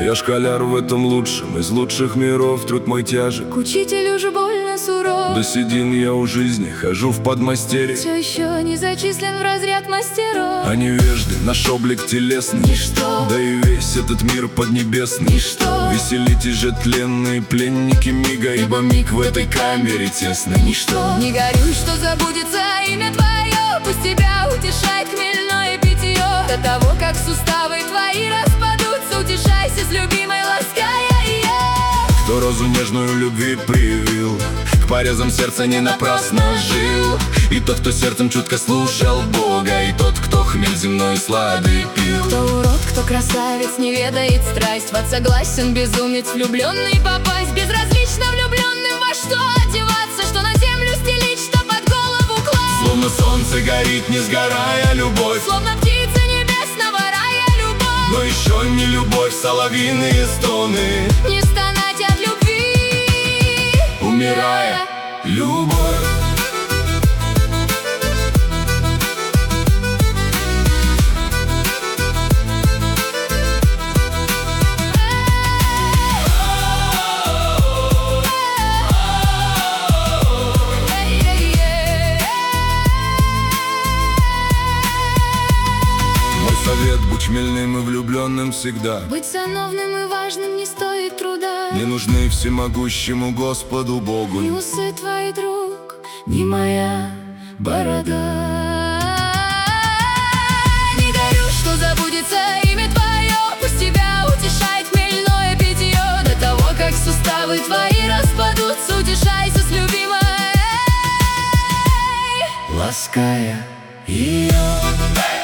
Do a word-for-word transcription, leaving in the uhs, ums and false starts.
Я школяр в этом лучшем из лучших миров. Труд мой тяжек, к учителю же больно суров. до седин я у жизни хожу в подмастерье. Все еще не зачислен в разряд мастеров. А невежды наш облик телесный Ничто, да и весь этот мир поднебесный. Ничто, Веселитесь же тленные пленники мига, ибо миг в этой камере тесный. ничто. Не горюй, что забудется имя твое, пусть тебя утешает хмельное питье. До того, как суставы твои распадутся, утешайся с любимой, лаская ее. Кто розу нежную любви привил, к порезам сердца не напрасно жил. И тот, кто сердцем чутко слушал Бога, и тот, кто хмель земной сладый пил. Кто урод, кто красавец, не ведает страсть, вот согласен безумец, влюбленный попасть. Безразлично влюбленным во что одеваться, что на землю стелить, что под голову класть. Словно солнце горит, не сгорая любовь, Словно птица небесного рая любовь. но еще не любовь, соловьиные стоны, Не стонать от любви, умирая любовь. Совет: будь хмельным и влюбленным всегда. Быть сановным и важным не стоит труда. Не нужны всемогущему Господу Богу Ни усы твои, друг, ни моя борода. Не горю, что забудется имя твое, пусть тебя утешает хмельное питье. До того, как суставы твои распадутся, утешайся с любимой, лаская ее.